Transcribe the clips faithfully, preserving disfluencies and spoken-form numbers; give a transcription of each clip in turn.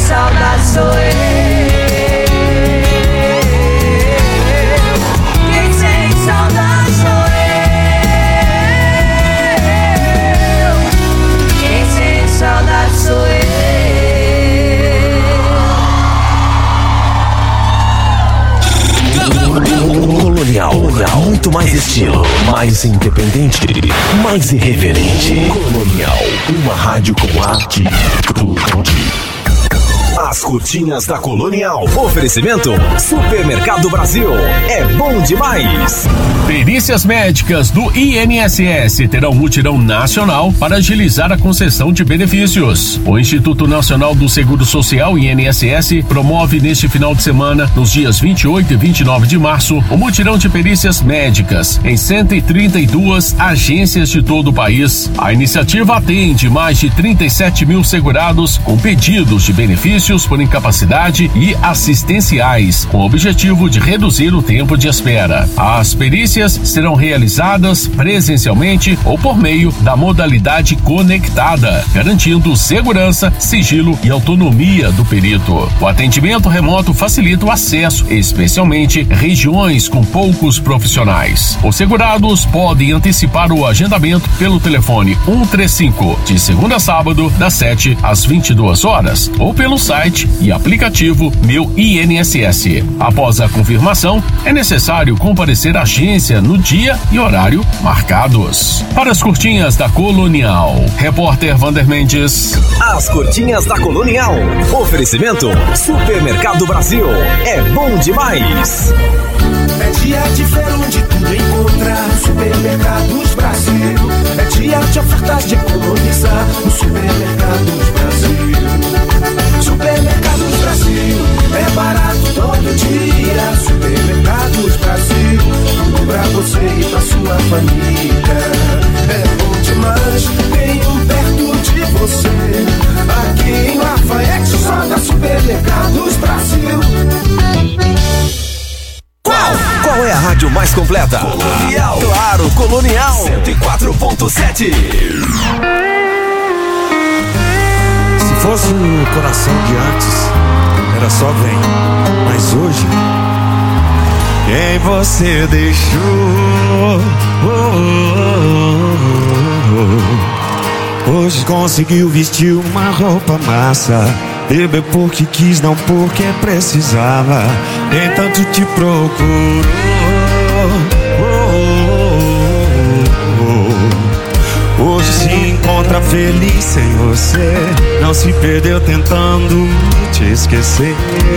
saudade sou eu. Quem sente saudade sou eu. Quem sente saudade sou eu. Colonial, Colonial, muito mais estilo, mais independente, mais irreverente. Colonial, uma rádio com arte, tudo. As cortinas da Colonial. Oferecimento Supermercado Brasil. É bom demais. Perícias médicas do I N S S terão mutirão nacional para agilizar a concessão de benefícios. O Instituto Nacional do Seguro Social, I N S S, promove neste final de semana, nos dias vinte e oito e vinte e nove de março, o mutirão de perícias médicas em cento e trinta e duas agências de todo o país. A iniciativa atende mais de trinta e sete mil segurados com pedidos de benefícios por incapacidade e assistenciais, com o objetivo de reduzir o tempo de espera. As perícias serão realizadas presencialmente ou por meio da modalidade conectada, garantindo segurança, sigilo e autonomia do perito. O atendimento remoto facilita o acesso, especialmente em regiões com poucos profissionais. Os segurados podem antecipar o agendamento pelo telefone um três cinco, de segunda a sábado, das sete às vinte e duas horas, ou pelo site e aplicativo Meu I N S S. Após a confirmação, é necessário comparecer à agência no dia e horário marcados. Para as curtinhas da Colonial, repórter Vander Mendes. As curtinhas da Colonial. Oferecimento Supermercado Brasil. É bom demais. É dia de feira onde tudo encontrar. Supermercados Brasil. É dia de ofertas de economizar. No Supermercados Brasil. Supermercados Brasil, é barato todo dia. Supermercados Brasil, tudo pra você e pra sua família. É bom demais, tem um perto de você. Aqui em Lafayette, só da Supermercados Brasil. Qual? Qual é a rádio mais completa? Colonial. Claro, Colonial. cento e quatro ponto sete. Se fosse o coração de antes, era só vem. Mas hoje, quem você deixou? Hoje conseguiu vestir uma roupa massa. Beber porque quis, não porque precisava. Nem tanto te procurou. Hoje se encontra feliz sem você. Não se perdeu tentando te esquecer.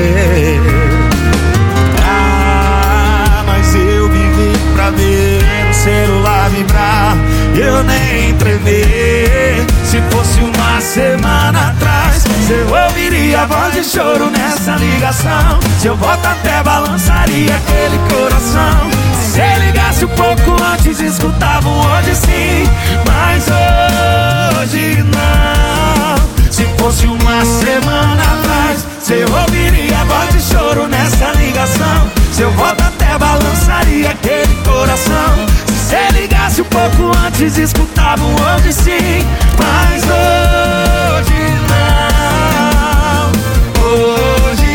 Ah, mas eu vivi pra ver o celular vibrar. Eu nem tremer. Se fosse uma semana atrás, eu ouviria a voz de choro nessa ligação. Seu voto até balançaria aquele coração. Se ligasse um pouco antes, escutava um hoje sim. Mas hoje não. Se fosse uma semana atrás, eu ouviria a voz de choro nessa ligação. Seu voto até balançaria aquele coração. Se ligasse um pouco antes, escutava um hoje sim. Mas hoje não. Hoje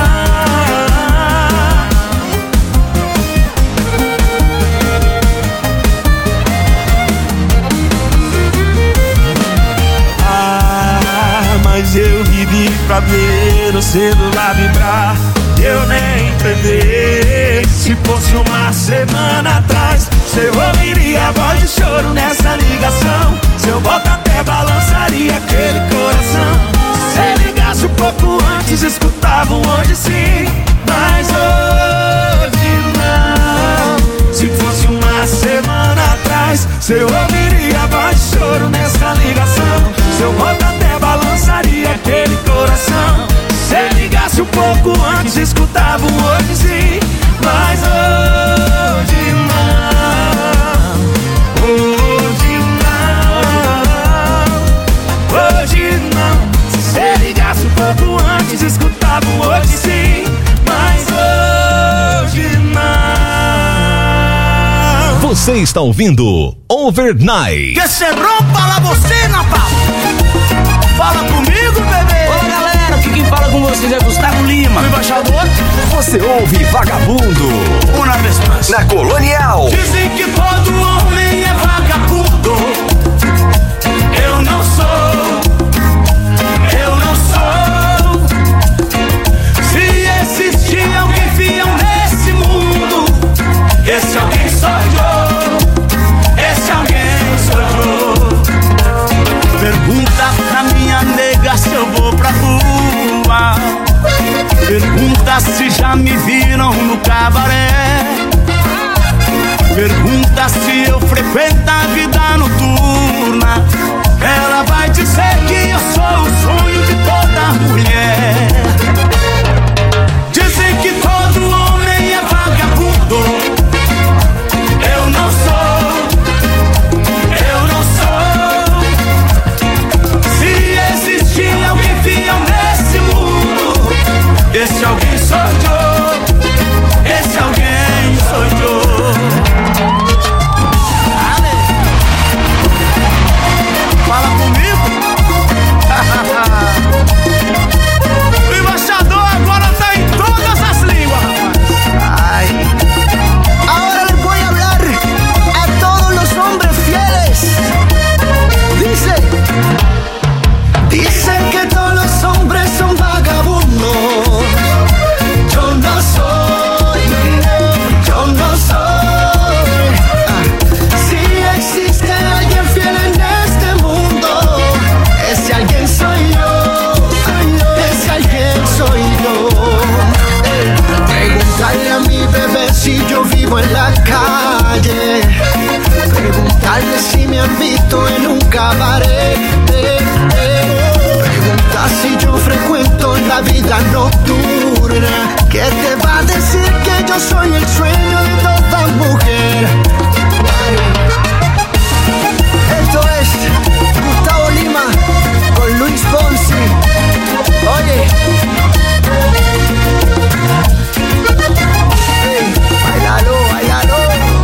mas eu vivi pra ver o celular vibrar. Eu nem tremer. Se fosse uma semana atrás, eu ouviria a voz de choro nessa ligação. Seu voto até balançaria aquele coração. Se ligasse um pouco antes, escutava um hoje sim. Mas hoje não. Se fosse uma semana atrás, eu ouviria a voz de choro nessa ligação. Seu voto até balançaria aquele coração. Se ligasse um pouco antes, escutava um hoje sim. Mas hoje não. Hoje não. Hoje não. Se ligasse um pouco antes, escutava um hoje sim. Mas hoje não. Você está ouvindo Overnight. Que se rompa la bocina, papo. Fala comigo, bebê. Olá, galera, aqui quem fala Você ouve Vagabundo. Uma vez mais. Na Colonial. Dizem que todo homem é vagabundo. Eu não sou. Eu não sou. Se existir alguém fiel nesse mundo, esse alguém sou eu. Esse alguém sou eu. Pergunta pra minha nega se eu vou pra rua. Pergunta se já me viram no cabaré. Pergunta se eu frequento a vida noturna. Ela vai dizer que eu sou o sonho de toda mulher. Dizem que todo homem é vagabundo. Eu não sou. Eu não sou. Se existir alguém fiel nesse mundo, esse alguém sou eu. Esse alguém sou eu. Fala comigo. O embaixador agora tá em todas as línguas, rapaz. Ai. Ahora les voy a hablar a todos los hombres fieles. Dice, dicen que todos los hombres son vagabundos. Yo no soy, yo no soy. Ah, si existe alguien fiel en este mundo, ese alguien soy yo. Ese alguien soy yo. Eh, Preguntarle a mi bebé si yo vivo en la calle. Preguntarle si me han visto en un cabaret. Eh, eh. Pregunta si yo frecuento la vida nocturna. ¿Qué te va a decir que yo soy el sueño de toda mujer? Esto es Gustavo Lima con Luis Fonsi. Oye, hey, bailalo, bailalo.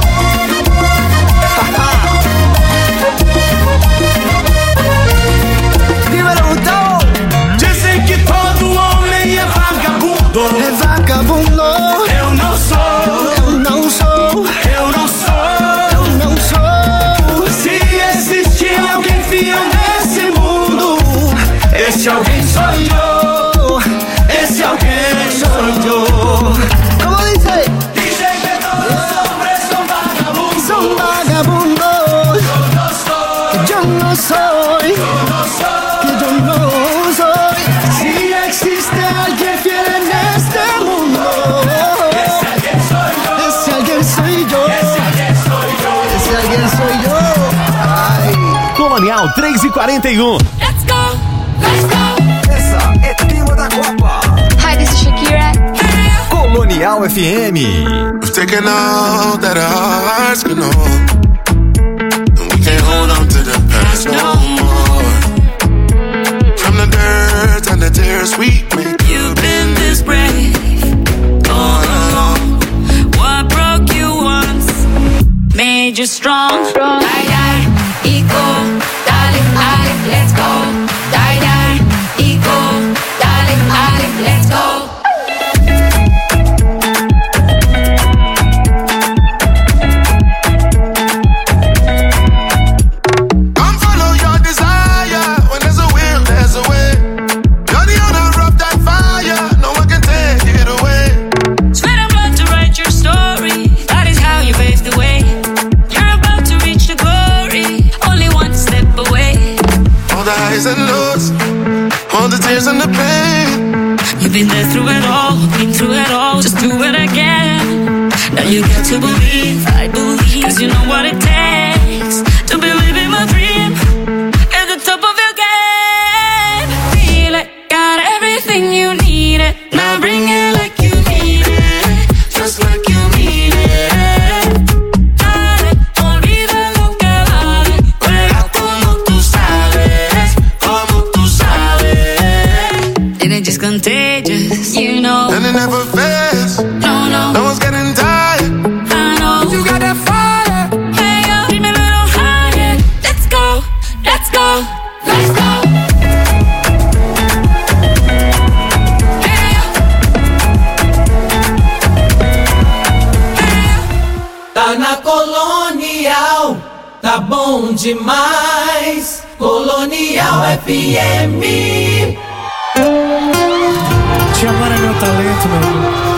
Dímelo, Gustavo. Dizem que todo homem é vagabundo. Es vagabundo. Eu não sou. Eu não sou. Eu não sou. Eu não sou. Se existir alguém fiel nesse mundo, esse alguém sou eu. Esse alguém sou eu. ¿Cómo dice? Dizem que todos os hombres são vagabundos. Son vagabundos. Eu não sou. Yo no soy. Eu não sou. Que yo no soy. Si existe alguien fiel en este mundo, Esse alguém sou eu. ese alguien soy yo. Esse alguém sou eu. Ese alguien soy yo. Ay. Colonial três e quarenta e um. Let's go, let's go. Essa é tema da Copa. Hi, this is Shakira. Colonial F M. We've taken all that our hearts can hold, and we can't hold on to the past no more. From the dirt and the tears we make, You've been this brave all along. What broke you once made you strong. Die, die, equal, darling, darling, let's go. Die, die, equal, darling, darling, let's go. come follow your desire. When there's a will, there's a way. You're the owner of that fire. No one can take it away. Sweat and blood to write your story. That is how you paved the way. You're about to reach the glory. Only one step away. All the highs and lows, all the tears and the pain. You've been there through it all, been through it all. Just do it again. Now you got to believe, I believe. Cause you know what it takes to believe in my dream. At the top of your game. Feel it, got everything you needed. Now bring it like you mean it. Just like you mean it. Dale, olvida lo que vale. Juega como tú sabes, como tú sabes. And it's just contagious, you know. And it never fails. No, no, No one's getting tired. I know. You got that fire. Hey, yo, dream a little higher. Let's go, let's go, let's go. Hey, yo. demais. Colonial F M. Te amar é meu talento, meu amor.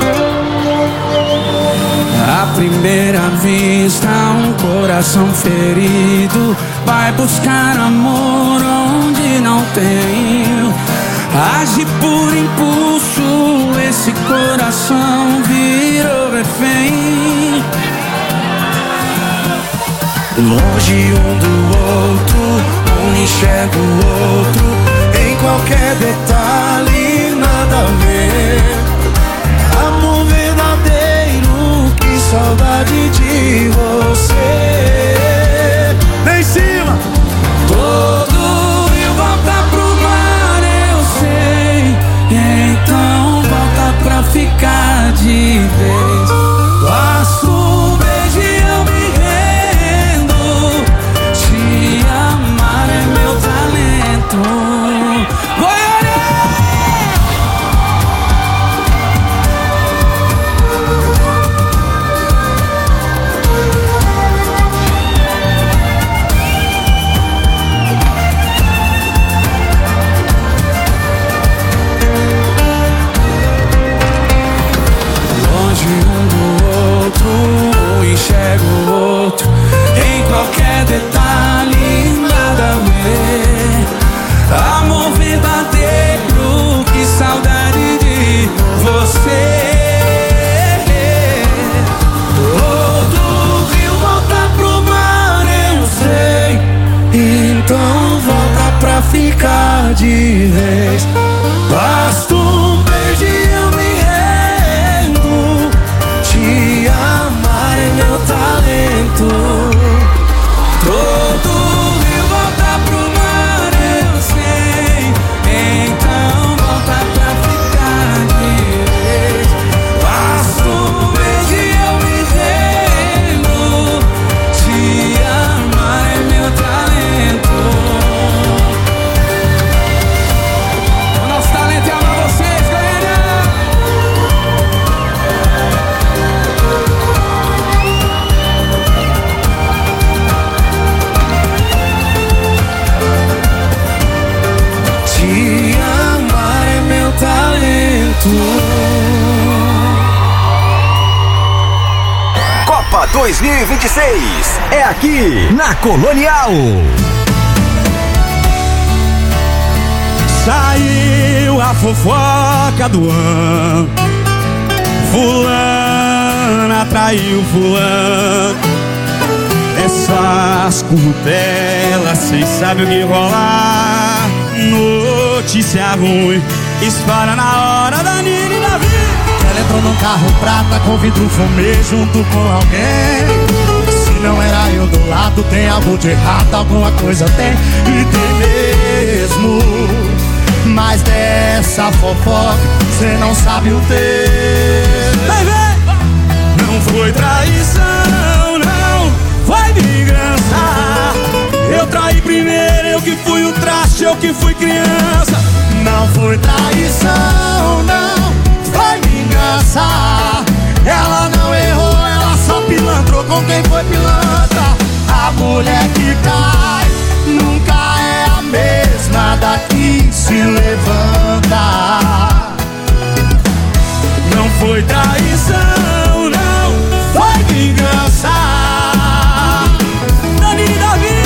À primeira vista, um coração ferido vai buscar amor onde não tem. Age por impulso, esse coração virou refém. Longe um do outro, um enxerga o outro, em qualquer detalhe nada a ver. Amor verdadeiro, que saudade de você. Vem em cima! Todo rio volta pro mar, eu sei. Então volta pra ficar de vez. Basta um beijo e eu me rendo. Te amar é meu talento. Enxergo o outro, em qualquer detalhe nada a ver. Amor verdadeiro, que saudade de você. Todo rio volta pro mar, eu sei. Então volta pra ficar de vez. Basta um beijo e eu me rendo. Te amar é meu talento. Todo rio volta pro mar, eu sei. Então volta pra ficar de vez. Basta um beijo e eu me rendo. Te amar é meu talento. O nosso talento é amar vocês, galera. Te amar é meu talento. Copa dois mil e vinte e seis é aqui na Colonial. Saiu a fofoca do ano. Fulana traiu fulano. Essas curtelas, cês sabem o que rolar. Notícia ruim espalha na hora da Nina e Davi. Ela entrou num carro prata com vidro fumê junto com alguém. Se não era eu do lado, tem algo de errado, alguma coisa tem. E tem mesmo. Mas dessa fofoca cê não sabe o texto. Vai ver! Não foi traição, não foi vingança. Eu traí primeiro, eu que fui o traste, eu que fui criança. Não foi traição, não foi vingança. Ela não errou, ela só pilantrou com quem foi pilantra. A mulher que cai nunca é a mesma daqui se levanta. Não foi traição, não foi vingança. Dani e Davi.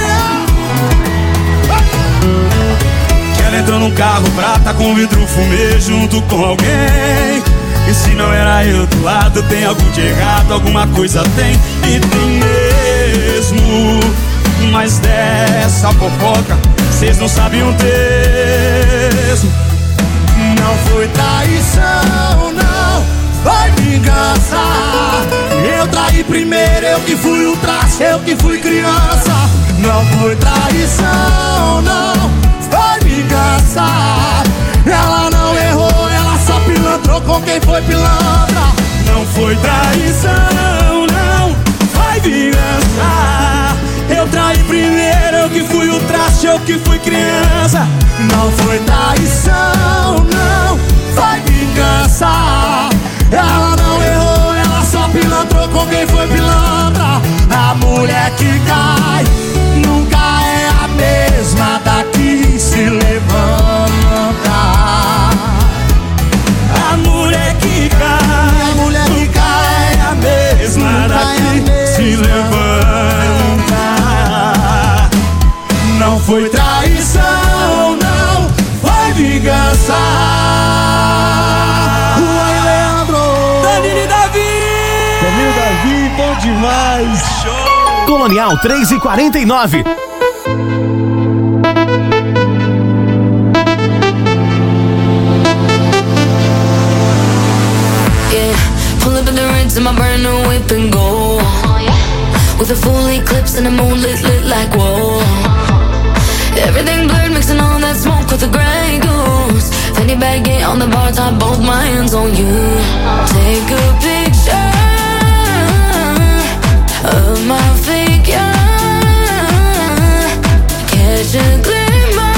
Que ela entrou num carro prata com vidro fumê junto com alguém. E se não era eu do lado, tem algo de errado, alguma coisa tem. E tem mesmo. Mas dessa fofoca cês não sabem o texto. Não foi traição, não foi vingança. Eu traí primeiro, eu que fui o traste, eu que fui criança. Não foi traição, não foi vingança. Ela não errou, ela só pilantrou com quem foi pilantra. Não foi traição, não foi vingança. Eu traí primeiro, eu que fui o traste, eu que fui criança. Não foi traição, não foi vingança. Ela não errou, ela só pilantrou com quem foi pilantra. A mulher que cai Colonial três e quarenta e nove. Pull up in the rinse in my brand new whip and go. With a full eclipse and the moon lit, lit like whoa. Everything blurred, mixing all that smoke with the Grey Goose. Fanny baggy on the bar top, both my hands on you. Take a picture of my figure. Catch a glimmer.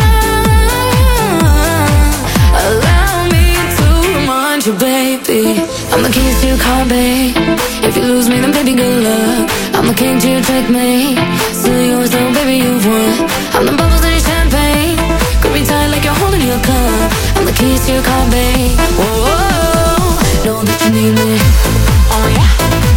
Allow me to remind you, baby, I'm the keys to your car, babe. If you lose me, then baby, good luck. I'm the king to your checkmate. Still yours, though, baby, you've won. I'm the bubbles in your champagne. Grip me tight like you're holding your cup. I'm the keys to your car, babe. Whoa, whoa, whoa. Know that you need me. Oh, yeah.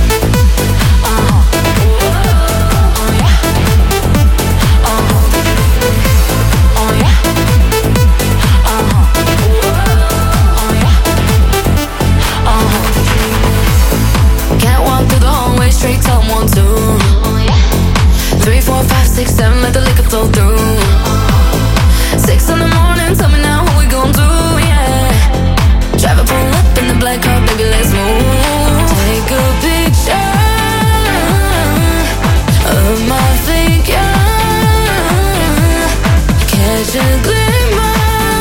Straight top one, two, three, four, five, six, seven, let the liquor flow through. Six in the morning, tell me now what we gon' do, yeah. Drive a pull up in the black car, baby, let's move. Take a picture of my figure. Catch a glimmer.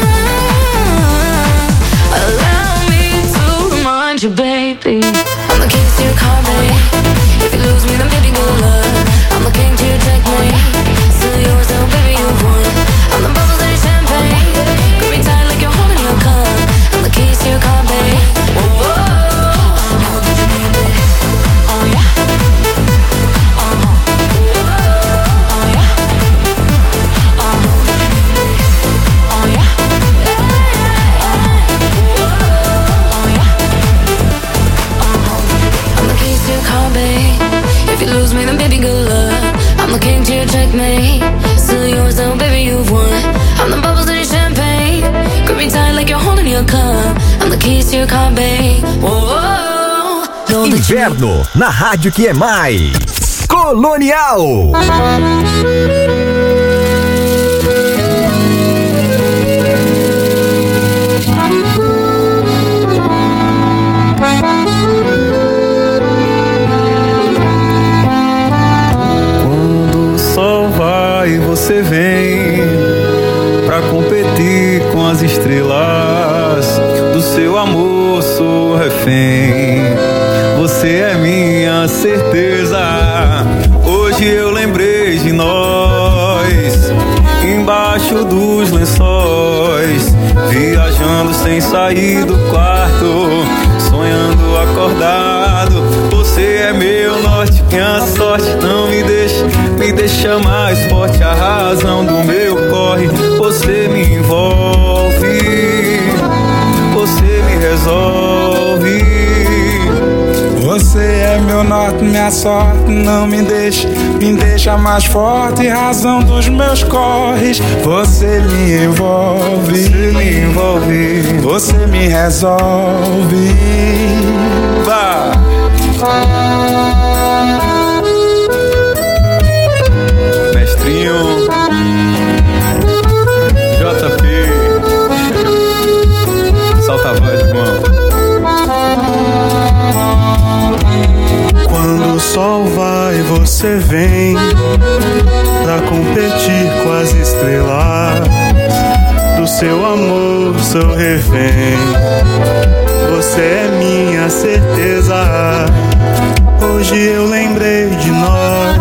Allow me to remind you, baby, I'm the keys to your car, baby. If you lose me, then baby, good luck. I'm the king to your checkmate. Still yours, though, baby, you've won. I'm the bubbles in your champagne. Grip me tight like you're holding your cup. I'm the keys to your car, babe. Whoa, whoa, whoa. Know that you need me. Oh, yeah. Uh-huh. Oh, yeah. Uh-huh. Oh, yeah. Oh, yeah. Uh-huh. I'm the keys to your car, babe. If you lose me, then baby, good luck. I'm the king to your checkmate. Still yours, though, baby, you've won. I'm the bubbles in your champagne. Grip me tight like you're holding your cup. I'm the keys to your car, babe. Whoa, whoa. Inverno, na rádio que é mais Colonial. E você vem pra competir com as estrelas. Do seu amor sou refém. Você é minha certeza. Hoje eu lembrei de nós, embaixo dos lençóis, viajando sem sair do quarto, sonhando acordado. Você é meu norte, minha sorte não me deixa, me deixa mais forte. A razão do meu corre, você me envolve, você me resolve. Você é meu norte, minha sorte não me deixa, me deixa mais forte. Razão dos meus corres, você me envolve, você me envolve, você me resolve. Vá. Mestrinho J P, solta a voz, irmão. Quando o sol vai, você vem pra competir com as estrelas. Do seu amor sou refém. Você é minha certeza. Hoje eu lembrei de nós,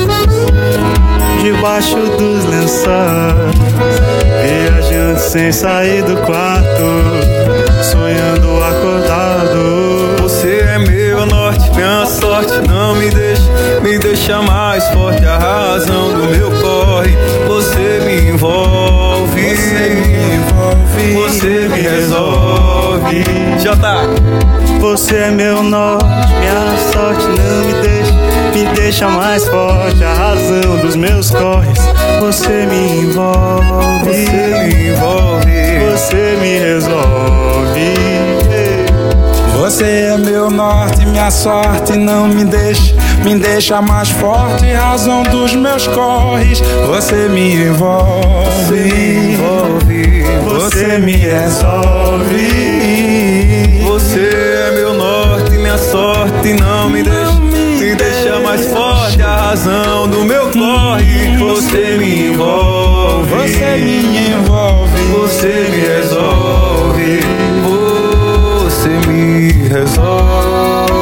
debaixo dos lençóis, viajando sem sair do quarto, sonhando acordado. Você é meu norte, minha sorte não me deixa, me deixa mais forte. A razão do meu corre, você me envolve, você me envolve, você me resolve. Já tá. Você é meu norte, minha sorte não me deixa, me deixa mais forte. A razão dos meus corres, você me envolve, você me envolve, você me resolve. Você é meu norte, norte, minha sorte não me deixa, me deixa mais forte, razão dos meus corres. Você me envolve, me envolve, você me resolve. Você é meu norte, minha sorte não me deixa, me deixa mais forte, a razão do meu corre. Você me envolve, você me envolve, você me resolve, você me resolve.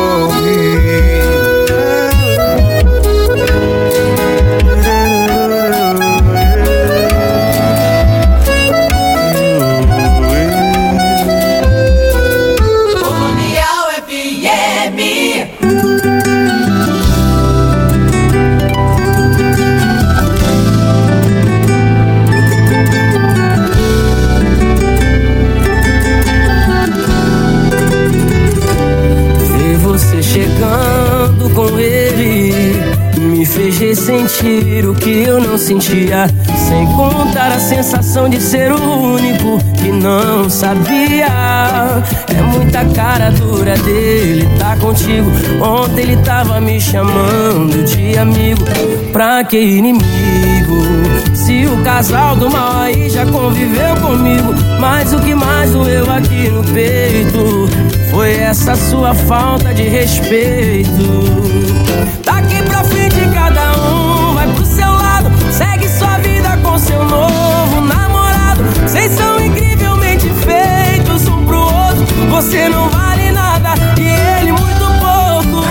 Chegando com ele, me fez ressentir o que eu não sentia, sem contar a sensação de ser o único que não sabia. É muita cara dura dele tá contigo. Ontem ele tava me chamando de amigo, pra que inimigo? Se o casal do mal aí já conviveu comigo, mas o que mais doeu aqui no peito foi essa sua falta de respeito. Daqui pra frente cada um vai pro seu lado, segue sua vida com seu novo namorado. Vocês são incrivelmente feitos um pro outro, você não vale nada e ele muito pouco.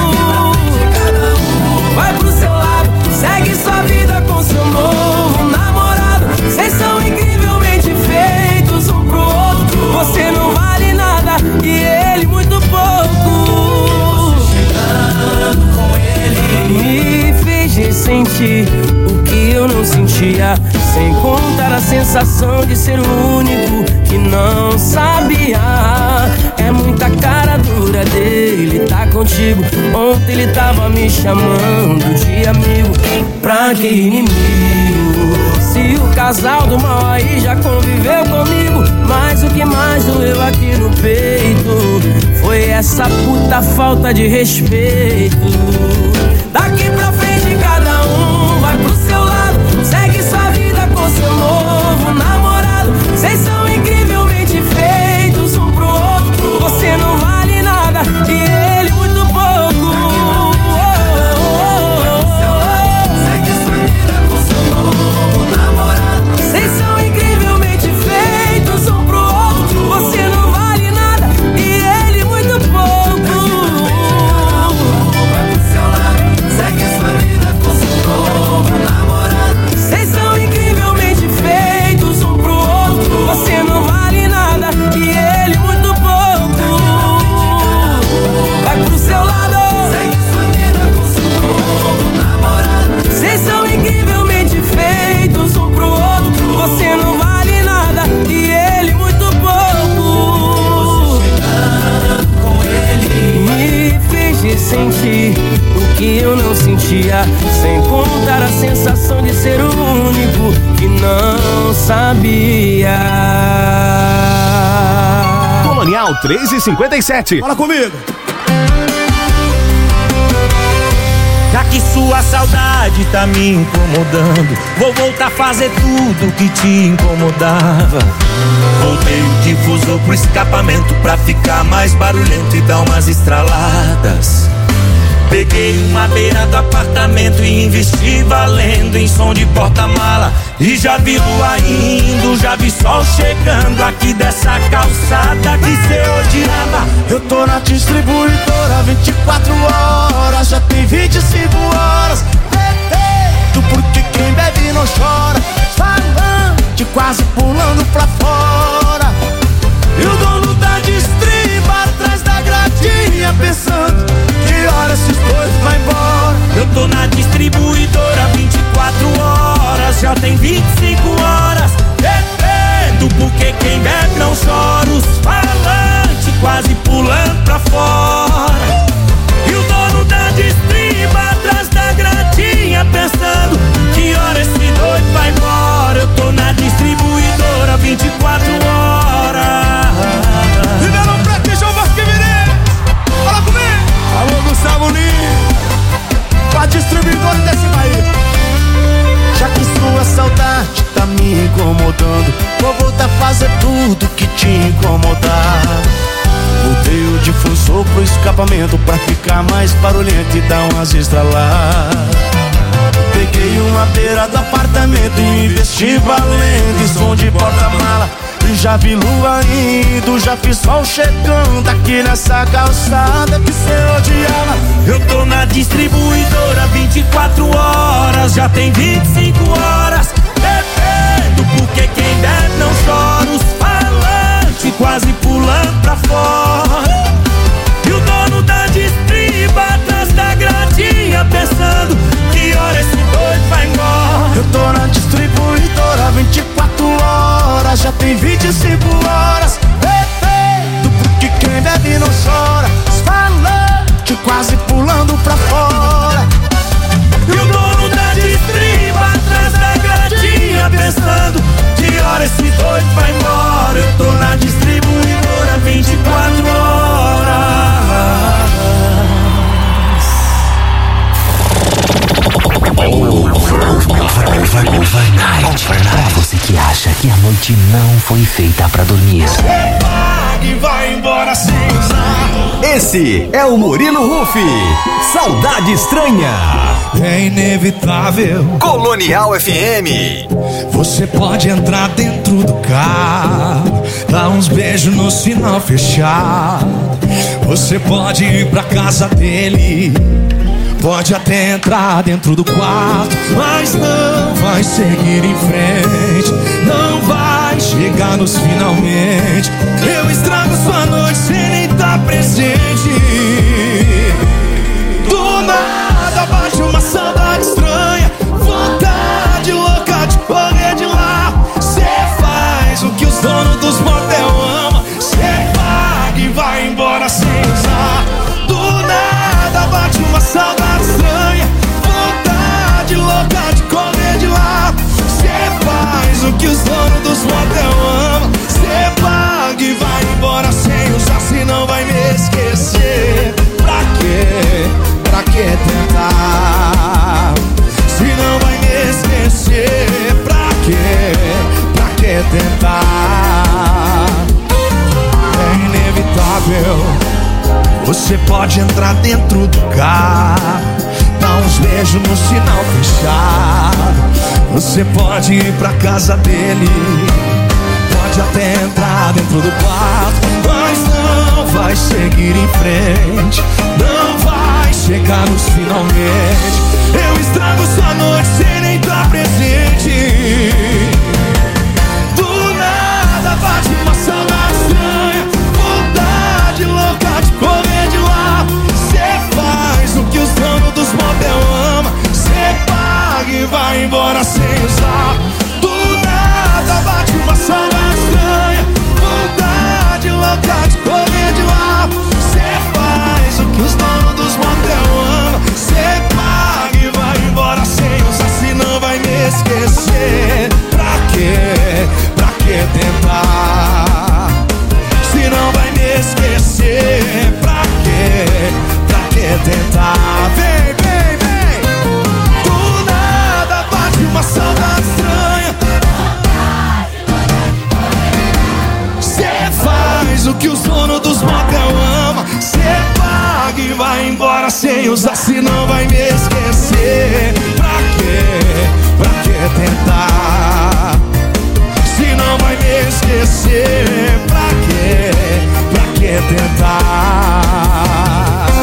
Vai pro seu lado, segue sua vida com seu novo namorado. Vocês são incrivelmente feitos um pro outro, você não vale nada e ele muito pouco. Chegando com ele, me fez ressentir o que eu não sentia, sem contar a sensação de ser o único que não sabia. É muita cara dura dele tá contigo. Ontem ele tava me chamando de amigo, pra que inimigo? Se o casal do mal aí já conviveu comigo, mas o que mais doeu aqui no peito foi essa puta falta de respeito. Daqui pra frente cada um vai pro seu lado, segue sua vida com seu novo namorado. Vocês são incrivelmente feitos um pro outro, você não vale nada e ele muito pouco. Segue sua vida com seu novo namorado. Vocês são incrivelmente feitos um pro outro, você não vale nada e ele muito pouco. Vai pro seu lado, segue sua vida com seu novo namorado. Vocês são incrivelmente feitos um pro outro, você não vale nada e ele muito pouco. Vai pro seu lado, segue sua vida com seu novo namorado. Vocês são incrivelmente feitos um pro outro, você não vale nada e ele muito pouco. Chegando com ele, me fez ressentir o que eu não sentia, sem contar a sensação de ser o único que não sabia. Colonial três e cinquenta e sete. Fala comigo. Já que sua saudade tá me incomodando, vou voltar a fazer tudo que te incomodava. Voltei o difusor pro escapamento pra ficar mais barulhento e dar umas estraladas. Peguei uma beira do apartamento e investi valendo em som de porta-mala. E já vi lua indo, já vi sol chegando aqui dessa calçada que cê odiava. Eu tô na distribuidora vinte e quatro horas, já tem vinte e cinco horas. Bebendo porque quem bebe não chora, falante quase pulando pra fora. E o dono da distriba atrás da gradinha pensando que hora esses dois vai embora. Eu tô na distribuidora vinte e quatro horas, já tem vinte e cinco horas. Bebendo porque quem bebe não chora, os falantes quase pulando pra fora. E o dono da distriba atrás da gradinha pensando que hora esse doido vai embora. Eu tô na distribuidora vinte e quatro fusou pro escapamento pra ficar mais barulhento e dar umas estraladas. Peguei uma beira do apartamento e investi valendo, som de porta-mala. Já vi lua indo, já vi sol chegando aqui nessa calçada que cê odiava. Eu tô na distribuidora vinte e quatro horas, já tem vinte e cinco horas bebendo, porque quem bebe não chora. Os falantes quase pulando pra fora. E o dono da distriba atrás da gradinha pensando que hora esse doido vai embora. Eu tô na distribuidora vinte e quatro horas, já tem vinte e cinco horas bebendo, porque quem bebe não chora. Os falantes quase pulando pra fora. E o dono da distriba atrás da gradinha pensando que hora esse doido vai embora. Eu tô na distribuidora vinte e quatro horas. Overnight. Pra você que acha que a noite não foi feita pra dormir. E vai embora sem usar. Esse é o Murilo Ruff. Saudade Estranha. É inevitável. Colonial F M. Você pode entrar dentro do carro, dar uns beijos no sinal fechado. Você pode ir pra casa dele, pode até entrar dentro do quarto, mas não vai seguir em frente, não vai chegar nos finalmente. Eu estrago sua noite sem nem estar presente. Do nada bate uma saudade estranha, vontade louca de correr de lá. Cê faz o que os donos dos motel amam, cê paga e vai embora sem usar. Do nada bate uma saudade estranha, vontade louca de correr de lá. Cê faz o que os donos dos motel amam, cê paga e vai embora sem usar, senão vai me esquecer. Pra quê? Pra que tentar? Se não vai me esquecer, pra quê? Pra que tentar? É inevitável. Você pode entrar dentro do carro, dar uns beijos no sinal fechado. Você pode ir pra casa dele, pode até entrar dentro do quarto, mas não vai seguir em frente, não vai chegar nos finalmente. Eu estrago sua noite sem nem estar presente. Do nada bate uma saudade estranha, vontade louca de correr de lá. Cê faz o que os donos dos motel amam, cê paga e vai embora sem usar. Do nada bate uma saudade estranha, vontade louca de correr de lá. Cê faz o que os donos dos motel amam, cê paga e vai embora sem usar, senão vai me esquecer. Pra quê? Pra que tentar? Se não vai me esquecer, pra quê? Pra que tentar? Vem, vem, vem. Do nada bate uma saudade estranha, cê faz o que os donos dos motel amam, cê paga e vai embora sem usar, senão vai me esquecer. Pra quê? Pra que tentar? Se não vai me esquecer, pra quê? Pra que tentar?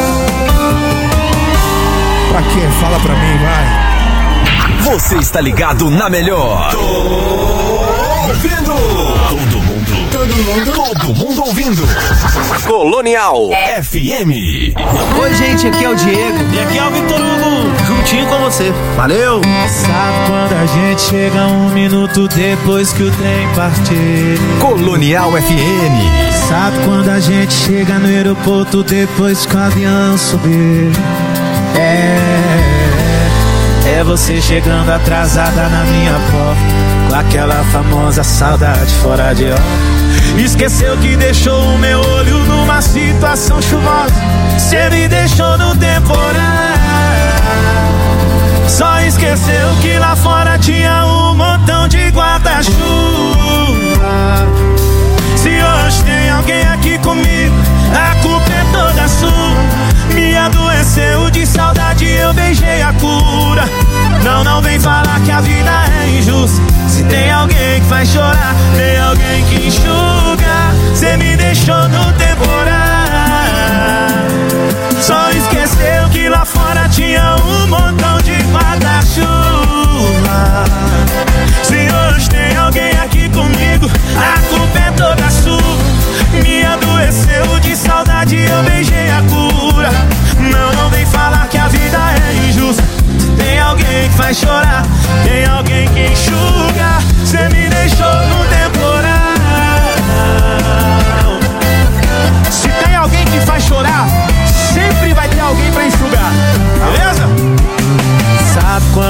Pra quê? Fala pra mim, vai. Você está ligado na melhor. Tô ouvindo. Todo mundo. Todo mundo. Todo mundo ouvindo. Colonial F M. Oi, gente, aqui é o Diego. E aqui é o Vitor Hugo, juntinho com você. Valeu! Sabe quando a gente chega um minuto depois que o trem partir? Colonial F M. Sabe quando a gente chega no aeroporto depois que o avião subir? É, é você chegando atrasada na minha porta, com aquela famosa saudade fora de hora. Esqueceu que deixou o meu olho numa situação chuvosa, cê me deixou no temporal. Só esqueceu que lá fora tinha um montão de guarda-chuva. Se hoje tem alguém aqui comigo, a culpa é toda sua.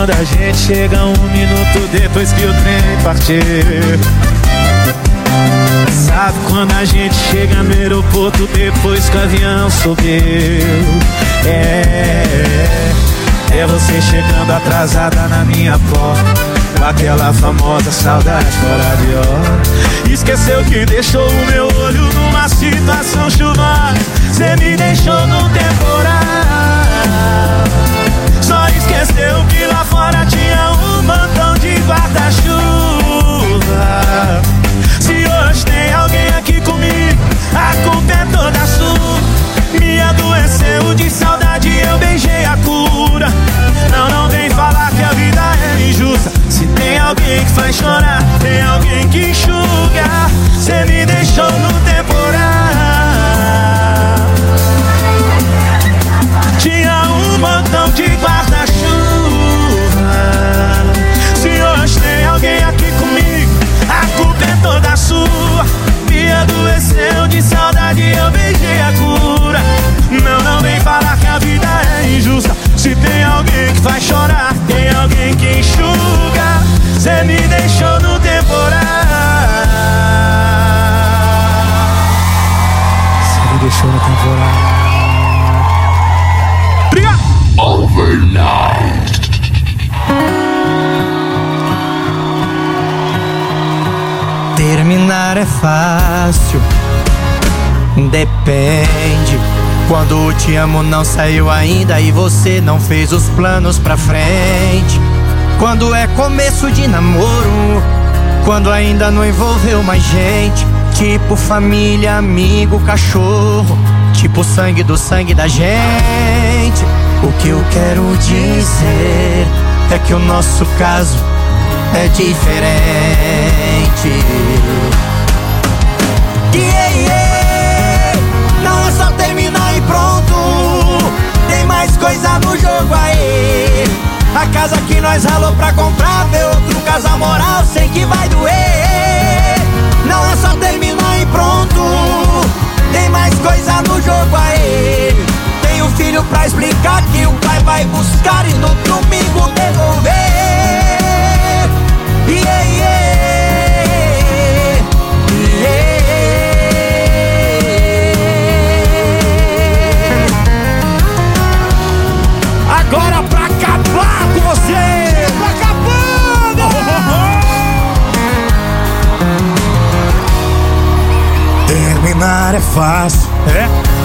quando a gente chega um minuto depois que o trem partiu. Sabe quando a gente chega no aeroporto depois que o avião subiu. É, é você chegando atrasada na minha porta, com aquela famosa saudade fora de hora. Esqueceu que deixou o meu olho numa situação chuvosa. Cê me deixou no temporal. Só esqueceu que lá fora tinha um montão de guarda-chuva. Se hoje tem alguém aqui comigo, a culpa é toda sua. Me adoeceu de saudade, eu beijei a cura. Não, não vem falar que a vida é injusta. Se tem alguém que faz chorar, tem alguém que enxuga. Cê me deixou no temporal. Tinha um montão de guarda-chuva. Se hoje tem alguém aqui comigo, a culpa é toda sua. Me adoeceu de saudade, eu beijei a cura. Não, não vem falar que a vida é injusta. Se tem alguém que faz chorar, tem alguém que enxuga. Cê me deixou no temporal. Cê me deixou no temporal. Briga! Overnight. Terminar é fácil, depende. Quando o te amo não saiu ainda e você não fez os planos pra frente. Quando é começo de namoro, quando ainda não envolveu mais gente. Tipo família, amigo, cachorro, tipo sangue do sangue da gente. O que eu quero dizer é que o nosso caso é diferente. Yeah, yeah. Não é só terminar e pronto, tem mais coisa no jogo aí. A casa que nós ralou pra comprar, ver outro casal moral, sei que vai doer. Não é só terminar e pronto, tem mais coisa no jogo aí. Tem um filho pra explicar que o pai vai buscar e no domingo devolver. Yeah, yeah, yeah. Agora pra acabar com você, pra acabando. Terminar é fácil, é?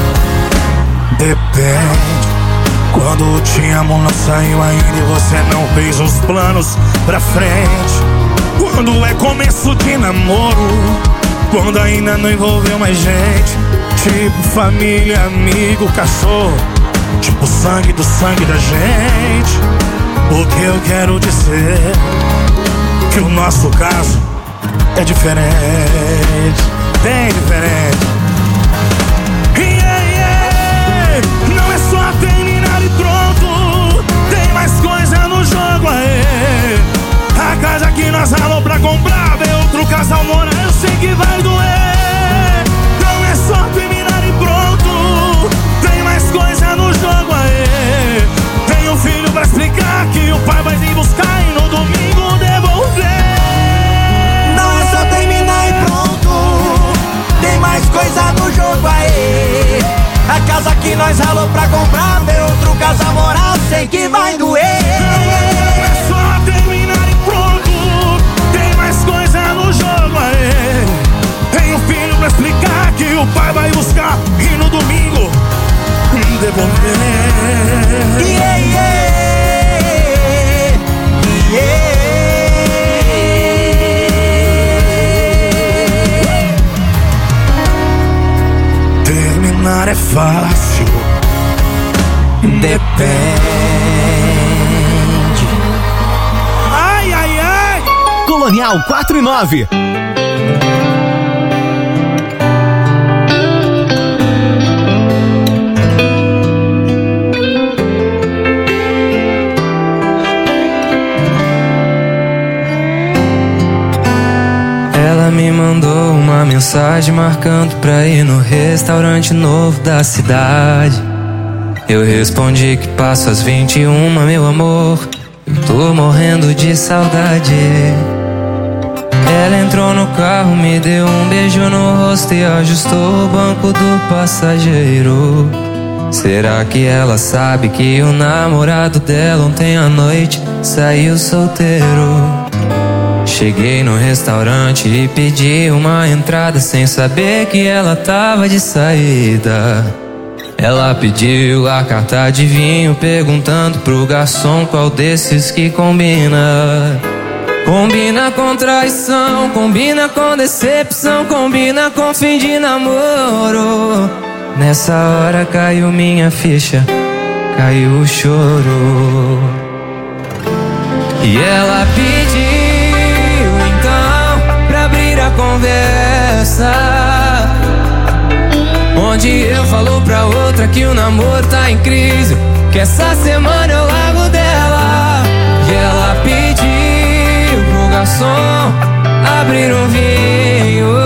Depende. Quando te amo não saiu ainda e você não fez os planos pra frente. Quando é começo de namoro, quando ainda não envolveu mais gente. Tipo família, amigo, cachorro, tipo sangue do sangue da gente. O que eu quero dizer que o nosso caso é diferente, bem diferente. Yeah, yeah. Não é só terminar e pronto, tem mais coisa no jogo aí. A casa que nós ralou pra comprar, ver outro casal morar, eu sei que vai doer. Não é só terminar e pronto, tem mais coisa no jogo aí. Tem um filho pra explicar que o pai vai vir buscar e no domingo devolver. Não é só terminar e pronto, tem mais coisa no jogo aí. A casa que nós ralou pra comprar, ver outro casal moral, sei que vai doer. Não é só terminar e pronto, tem mais coisa no jogo aí. Tem um filho pra explicar que o pai vai buscar e no domingo devolver. Yeah, yeah, yeah. Terminar é fácil, depende. Ai, ai, ai. Colonial quatro e nove. Ela me mandou uma mensagem marcando pra ir no restaurante novo da cidade. Eu respondi que passo às vinte e uma, meu amor. tô morrendo de saudade. Ela entrou no carro, me deu um beijo no rosto e ajustou o banco do passageiro. Será que ela sabe que o namorado dela ontem à noite saiu solteiro? Cheguei no restaurante e pedi uma entrada sem saber que ela tava de saída. Ela pediu a carta de vinho perguntando pro garçom qual desses que combina. Combina com traição, combina com decepção, combina com fim de namoro. Nessa hora caiu minha ficha, caiu o choro. E ela pediu então pra abrir a conversa, onde eu falo pra outra que o namoro tá em crise, que essa semana eu largo dela. E ela pediu pro garçom abrir um vinho,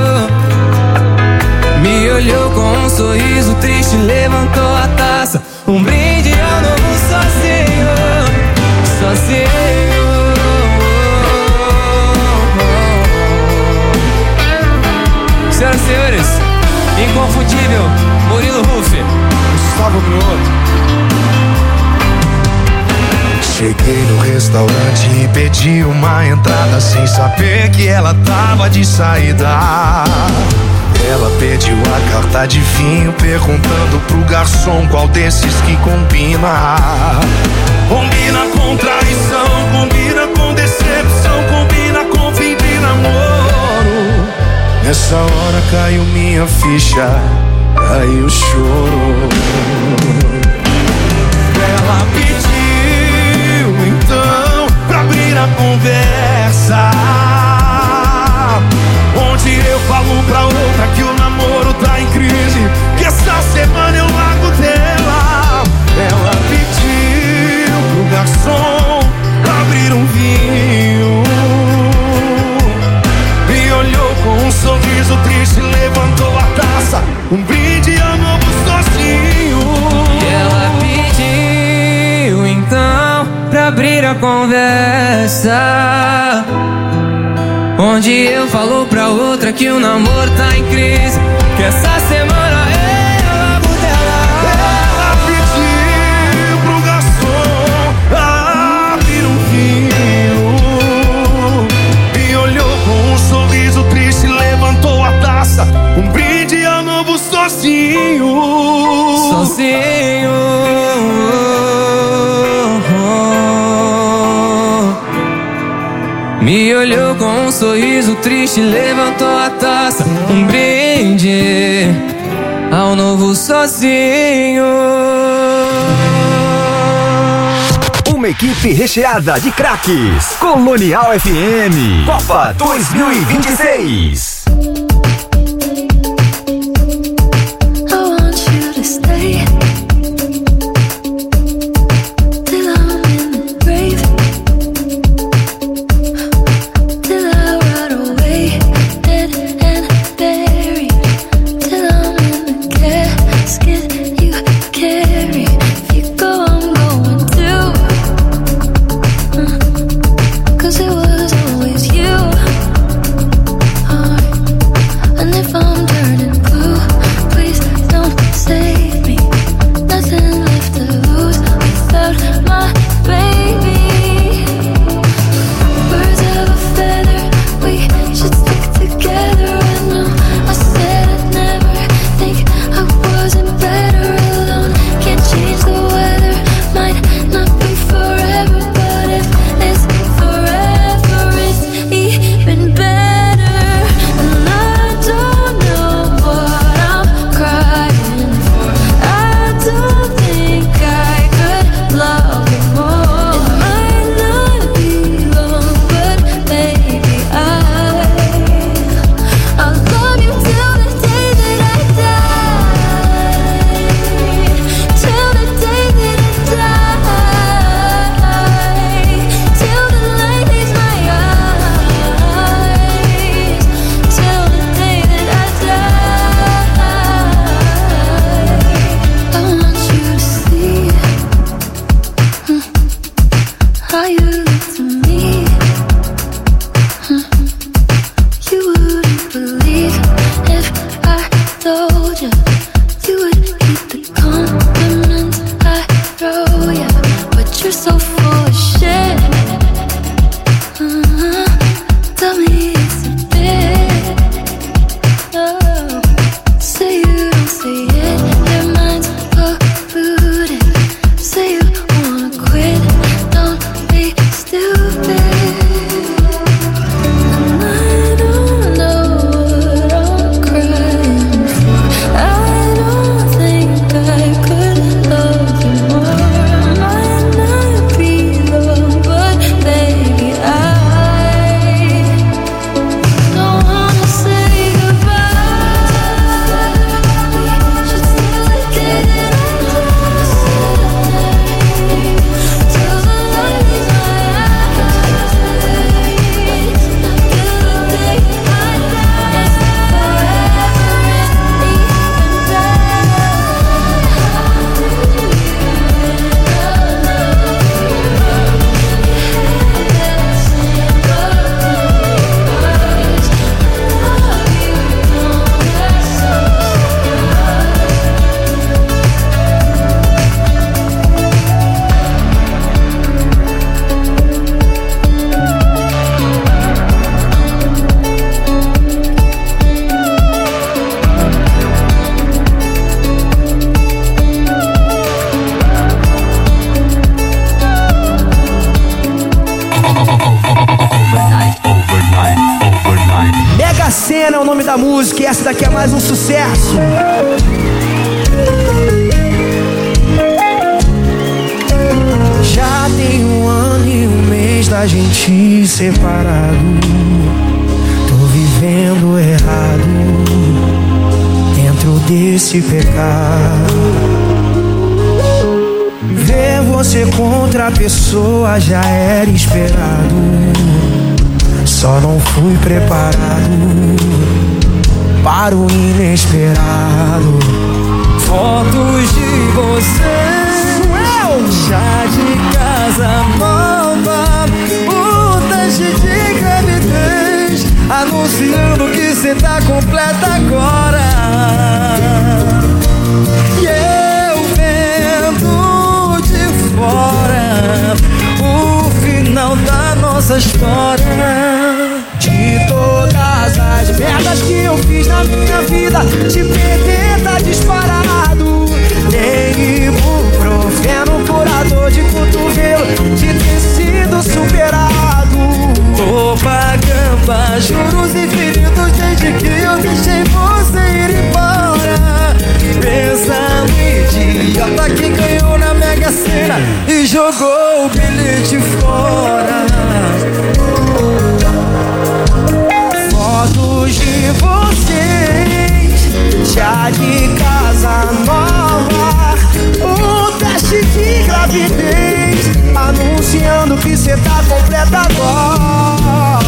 me olhou com um sorriso triste, levantou a taça, um brinde ao novo sozinho, sozinho. Senhoras e senhores, inconfundível Murilo Huff, Gustavo Mioto. Cheguei no restaurante e pedi uma entrada sem saber que ela tava de saída. Ela pediu a carta de vinho perguntando pro garçom qual desses que combina. Combina com traição, combina com decepção, combina com fim de namoro. Nessa hora caiu minha ficha, caiu o choro. Ela pediu então pra abrir a conversa, onde eu falo pra outra que o namoro tá em crise, que essa semana eu largo dela. Ela pediu pro garçom abrir um vinho, me olhou com um sorriso triste, levantou a taça, um brinde ao novo sozinho. E ela pediu então pra abrir a conversa, onde eu falo pra outra que o namoro tá em crise, que essa semana eu largo dela. Ela pediu pro garçom abrir um vinho, me olhou com um sorriso triste, levantou a taça, um brinde ao novo sozinho. Sozinho. Me olhou com um sorriso triste, levantou a taça, um brinde ao novo sozinho. Uma equipe recheada de craques. Colonial F M, Copa dois mil e vinte e seis. Cause it was always you. nome da música e essa daqui é mais um sucesso. Já tem um ano e um mês da gente separado. Tô vivendo errado dentro desse pecado. Ver você com outra pessoa já era esperado. Só não fui preparado para o inesperado. Fotos de você já de casa nova, o teste de gravidez anunciando que cê tá completa agora. E eu vendo de fora o final da nossa história. De todas as merdas que eu fiz na minha vida, te perder tá disparado. Nem ibuprofeno, curador de cotovelo, de ter sido superado. Tô pagando a juros infinitos desde que eu deixei você ir embora. Pensa no idiota que ganhou na Mega Sena e jogou o bilhete fora. Fotos de vocês já de casa nova, o teste de gravidez anunciando que cê tá completa agora.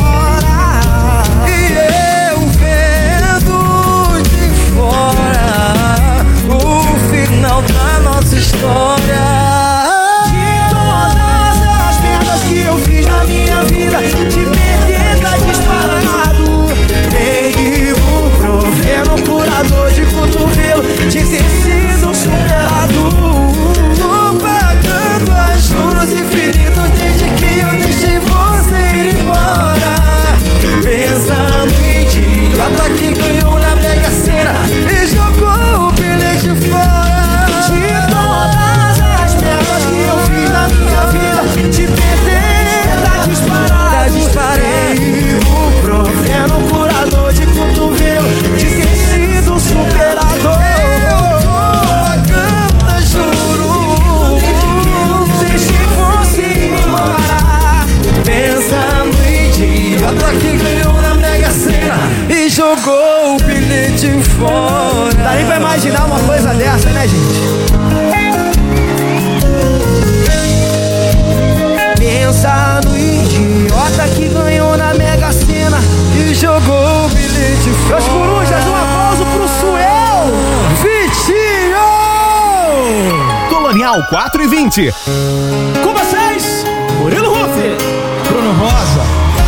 E eu vendo de fora o final da nossa história. De todas as merdas que eu fiz na minha vida, te perder tá disparado. Nem ibuprofeno, curador de cotovelo, de ter sido superado. Tô pagando a juros infinitos desde que eu deixei você ir embora. Pensando em idiota que ganhou na Mega Sena e jogou o bilhete fora. De todas as merdas que eu fiz na minha vida, te perder tá disparado. Tá disparado. Ibuprofeno, curador de cotovelo, de ter sido superador. Eu tô pagando juro desde você ir embora. Pensando em idiota que ganhou na Mega Sena e jogou o bilhete fora. Dá nem pra imaginar uma coisa dessa, né, gente? Pensa no idiota que ganhou na Mega Sena e jogou o bilhete fora. Meus corujas, um aplauso pro Suel Vitinho! Colonial quatro e vinte. Com vocês, Murilo Ruff, Bruno Rosa.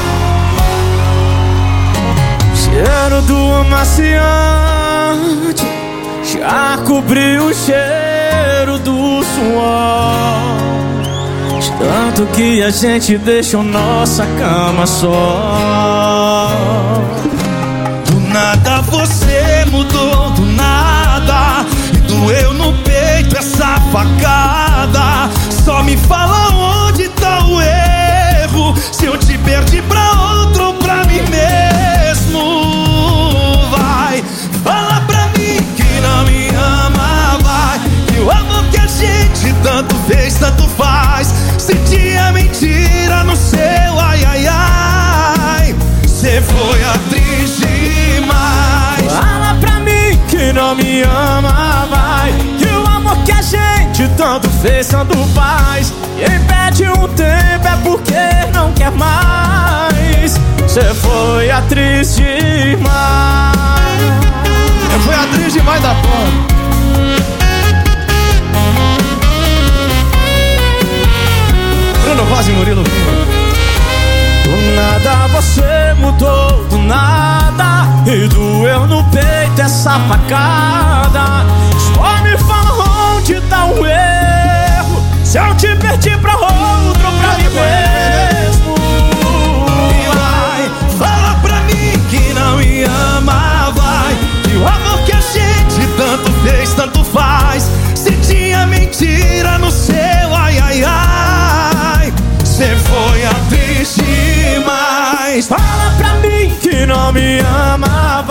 Cheiro do amaciante já cobriu o cheiro do suor. De tanto que a gente deixou nossa cama só. Do nada você mudou, do nada, e doeu no peito essa facada. Só me fala onde tá o erro, se eu te perdi pra outro ou pra mim mesmo. Vai, fala pra mim que não me ama, vai, que o amor que a gente tanto fez, tanto faz. Sentia mentira no seu ai, ai, ai. Cê foi atriz demais. Fala pra mim que não me ama, vai, que o amor que a gente tanto fez, tanto faz. Quem pede um tempo é porque não quer mais. Cê foi atriz demais. Eu fui atriz demais da porra. Bruno Rosa e Murilo. Do nada você mudou, do nada, e doeu no peito essa facada. Só me fala onde tá o erro, se eu te perdi pra outro ou pra mim mesmo. E vai, fala pra mim que não me ama, vai, que o amor que a gente tanto fez, tanto faz. Se tinha mentira no seu ai, ai, ai. Cê foi atriz demais. Fala pra mim que não me ama,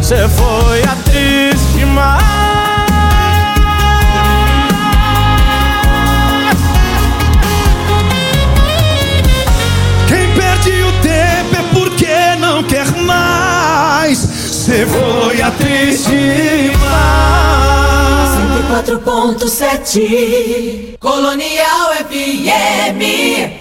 Cê foi atriz demais. Quem perde o tempo é porque não quer mais. Cê foi atriz demais. cento e quatro ponto sete Colonial F M.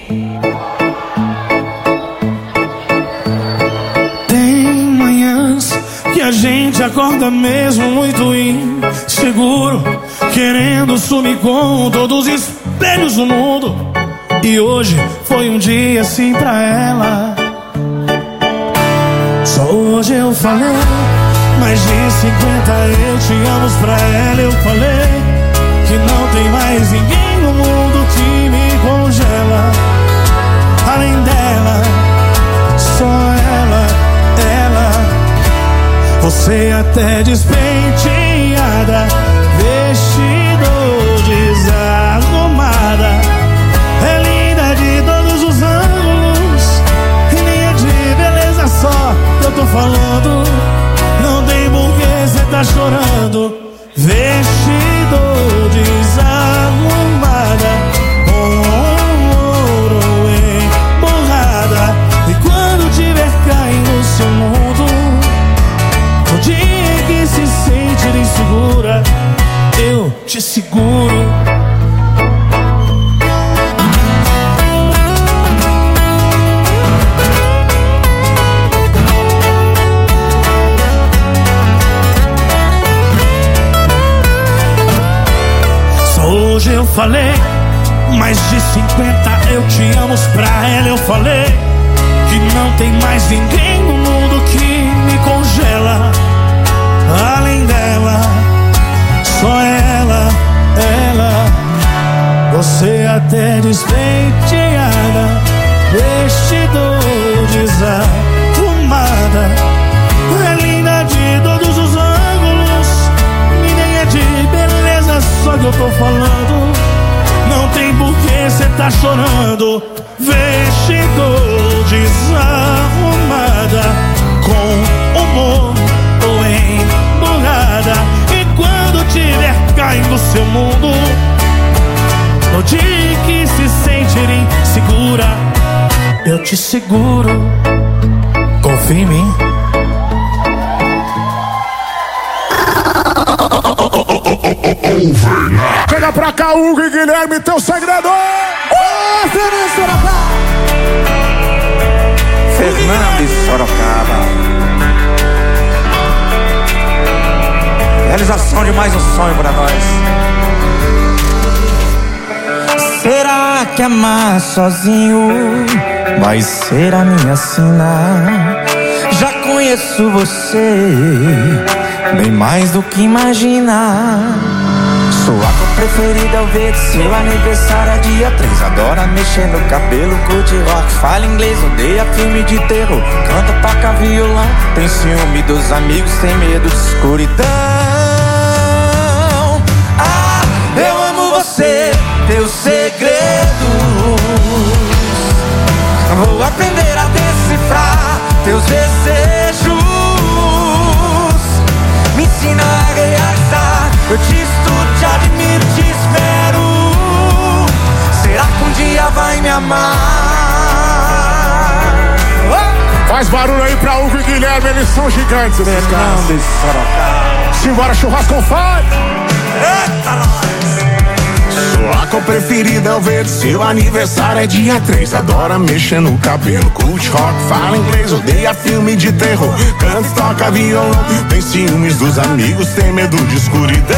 Que a gente acorda mesmo muito inseguro, querendo sumir com todos os espelhos do mundo. E hoje foi um dia assim pra ela. Só hoje eu falei mais de cinquenta eu te amo pra ela. Eu falei que não tem mais ninguém no mundo que me congela. Além dela, só ela, ela. Você até despenteada, vestido desarrumada, é linda de todos os ângulos, e nem é de beleza só que eu tô falando. Não tem porquê cê tá chorando. Vestido desarrumada, com ouro emborrada, e quando tiver caindo seu mundo, no dia que se sentir insegura, eu te seguro. Só hoje eu falei mais de cinquenta eu te amo pra ela. Eu falei que não tem mais ninguém no mundo que me congela. Além dela, só ela, ela. Você até despenteada, vestido desarrumada, é linda de todos os ângulos, e nem é de beleza só que eu tô falando. Não tem porquê cê tá chorando. Vestido desarrumada, com humor ou emburrada, e quando tiver caindo seu mundo, no dia que se sentir insegura, eu te seguro. Confia em mim. Chega pra cá, Hugo e Guilherme, teu segredo. Ô, Fernando Sorocaba. Fernando e Sorocaba. Realização de mais um sonho pra nós. Será que amar sozinho vai ser a minha sina? Já conheço você bem mais do que imagina. Sua cor preferida eu vejo seu aniversário é dia três. Adora mexer no cabelo, curte rock, fala inglês, odeia filme de terror, canta, toca violão, tem ciúme dos amigos, tem medo de escuridão. Ah, eu amo você, teus segredos vou aprender a decifrar teus desejos. Me ensina a realizar, eu te estudo, te admiro, te espero. Será que um dia vai me amar? Faz barulho aí pra Hugo e Guilherme, eles são gigantes esses caras. Simbora, churrasco on fire. Eita, nós! Sua cor preferida é o verde, seu aniversário é dia três. Adora mexer no cabelo, curte rock, fala inglês, odeia filme de terror, canta, toca violão, tem ciúmes dos amigos, tem medo de escuridão.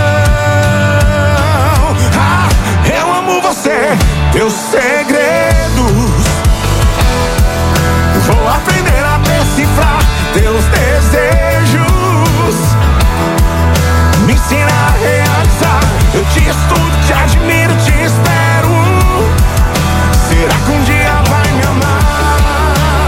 Ah, eu amo você, teus segredos vou aprender a decifrar teus desejos. Me ensina a realizar, eu te estudo, te admiro, te espero. Será que um dia vai me amar?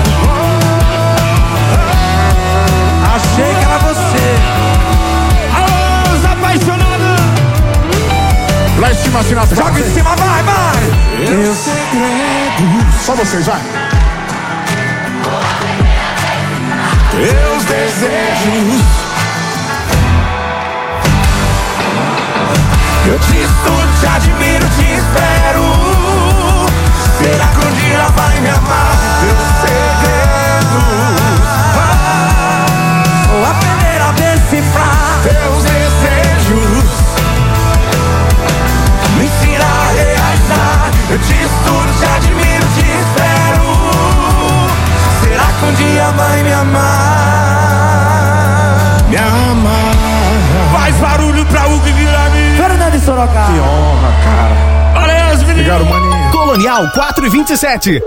Achei que era você. Alô, os apaixonados! Lá em cima, assim na frente. Joga em cima, vai, vai! Teus segredos. Só vocês, vai. teus desejos. Eu te estudo, te admiro, te espero. Será que um dia vai me amar? Teus segredos. Vou aprender a decifrar teus desejos. Me ensinar a realizar. Eu te estudo, te admiro, te espero. Será que um dia vai me amar? Me amar. Faz barulho pra Hugo Guilherme. Fernando de Sorocaba. Que honra, cara. Valeu, meninos. Obrigado, maninho. Colonial quatro e vinte e sete.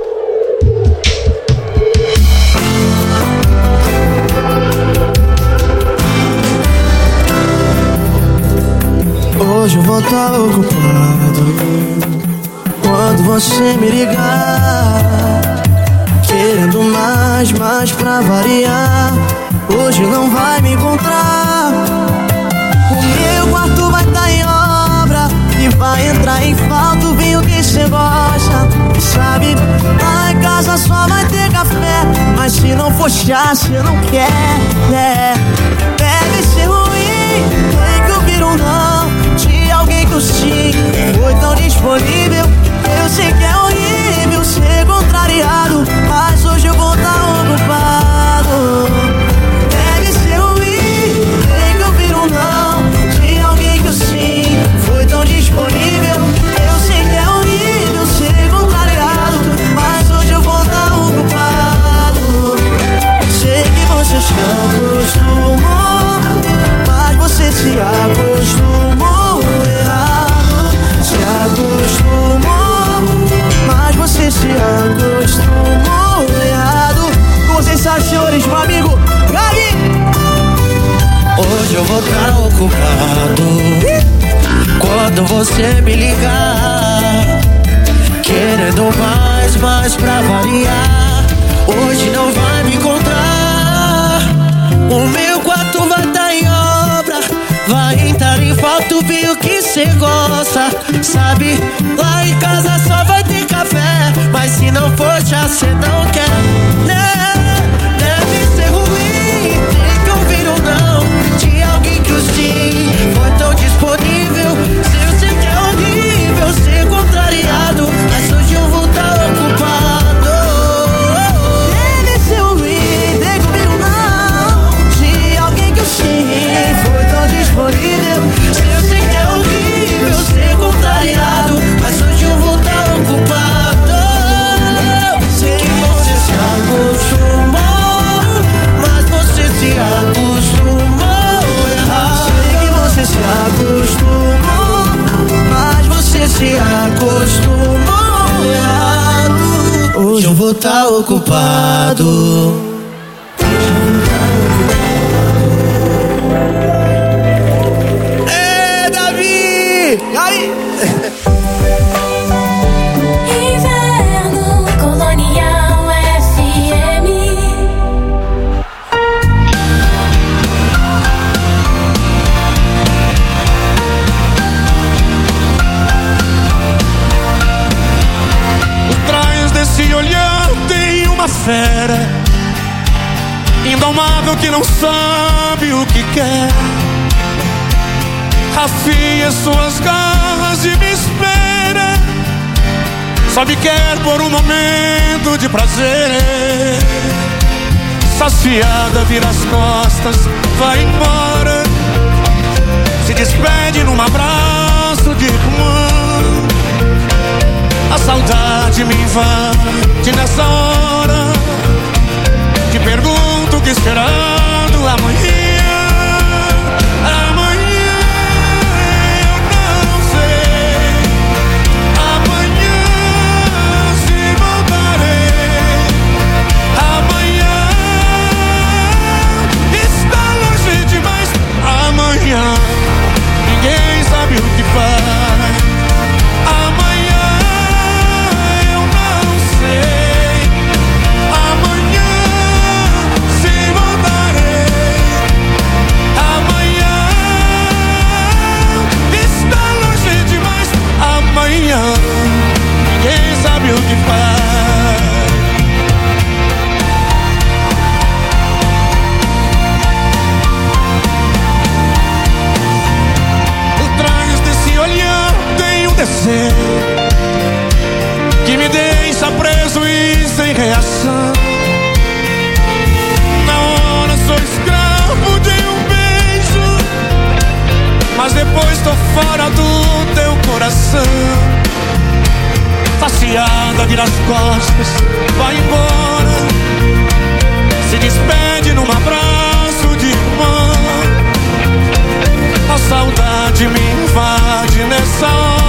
Hoje eu vou estar ocupado quando você me ligar, querendo mais, mais pra variar. Hoje não vai me encontrar. O meu quarto vai estar em obra e vai entrar em falta o vinho que cê gosta. Sabe, lá em casa só vai ter café, mas se não for chá, cê não quer, né? Deve ser ruim, tem que ouvir um não de alguém que o sim foi tão disponível. Eu sei que é horrível ser contrariado, mas hoje eu vou estar ocupado. Deve ser ruim, tem que ouvir um não de alguém que o sim foi tão disponível. Eu sei que é horrível ser contrariado, mas hoje eu vou estar ocupado. Sei que você se acostumou, mas você se acostumou errado. Se acostumou, mas você se acostumou errado. Com vocês, senhores, meu amigo Gabi. Hoje eu vou estar ocupado quando você me ligar, querendo mais, mais pra variar. Hoje não vai me encontrar. O meu quarto vai estar em obra, vai entrar em falta o vinho que cê gosta. Sabe, lá em casa só vai ter café, mas se não for já cê não quer, né? Deve ser ruim, tem que ouvir um não de alguém que o sim foi tão disponível. Se eu sei que é horrível ser contrariado, mas hoje eu vou estar ocupado. Deve ser ruim, tem que ouvir um não de alguém que o sim foi tão disponível. Se eu sei que é horrível ser contrariado, mas hoje eu vou estar ocupado. Sei que você se acostumou, mas você se acostumou errado. Sei que você se acostumou, mas você se acostumou errado. Hoje eu vou estar ocupado. É, Davi! Aí! Inverno Colonial F M. Por trás desse olhar tem uma fera indomável que não sabe o que quer. Afia suas garras e me espera. Só me quer por um momento de prazer. Saciada, vira as costas, vai embora. Se despede num abraço de irmão. A saudade me invade nessa hora. Te pergunto o que esperando amanhã. Amanhã eu não sei. Amanhã se voltarei. Amanhã está longe demais. Amanhã ninguém sabe o que faz. Amanhã eu não sei. Amanhã se voltarei. vira as costas, vai embora, se despede num abraço de irmã. A saudade me invade nessa hora.